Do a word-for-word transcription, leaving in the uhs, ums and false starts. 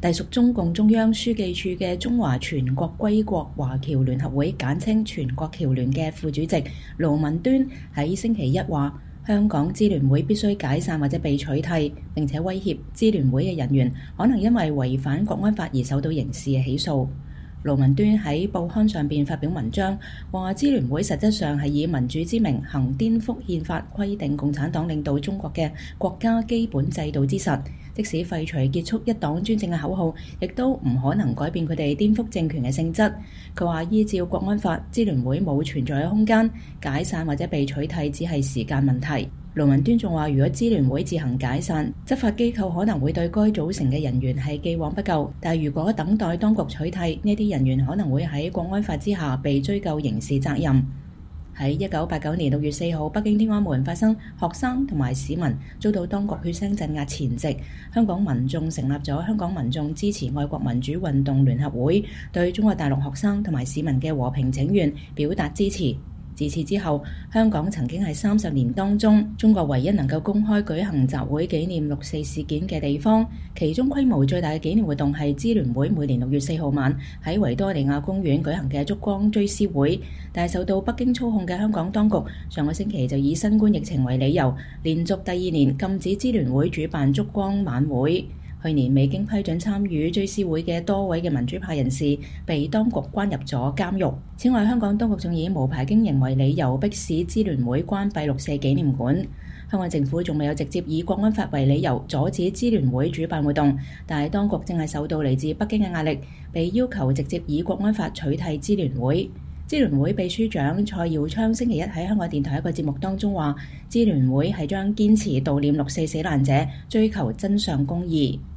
隸屬中共中央書記處嘅中華全國歸國華僑聯合會簡稱全國僑聯嘅副主席盧文端喺星期一話，香港支聯會必須解散或者被取締，並且威脅支聯會嘅人員可能因為違反國安法而受到刑事嘅起訴。盧文端喺報刊上邊發表文章，話支聯會實質上係以民主之名行顛覆憲法規定共產黨領導中國嘅國家基本制度之實，即使廢除結束一黨專政嘅口號，亦都唔可能改變佢哋顛覆政權嘅性質。佢話依照國安法，支聯會冇存在嘅空間，解散或者被取締只係時間問題。盧文端仲話，如果支聯會自行解散，執法機構可能會對該組成嘅人員係既往不咎，但係如果等待當局取締，呢啲人員可能會喺國安法之下被追究刑事責任。喺一九八九年六月四號，北京天安門發生學生同埋市民遭到當局血腥鎮壓前夕，香港民眾成立咗香港民眾支持愛國民主運動聯合會，對中國大陸學生同埋市民嘅和平請願表達支持。自此之後，香港曾經係三十年當中中國唯一能夠公開舉行集會紀念六四事件嘅地方。其中規模最大嘅紀念活動係支聯會每年六月四號晚喺維多利亞公園舉行嘅燭光追思會，但係受到北京操控嘅香港當局上個星期就以新冠疫情為理由，連續第二年禁止支聯會主辦燭光晚會。去年未經批准參與追思會嘅多位嘅民主派人士被當局關入咗監獄。此外，香港當局仲以無牌經營為理由，迫使支聯會關閉六四紀念館。香港政府仲未有直接以國安法為理由阻止支聯會主辦活動，但係當局正係受到嚟自北京嘅壓力，被要求直接以國安法取締支聯會。支聯會秘書長蔡耀昌星期一喺香港電台一個節目當中話，支聯會係將堅持悼念六四死難者，追求真相公義。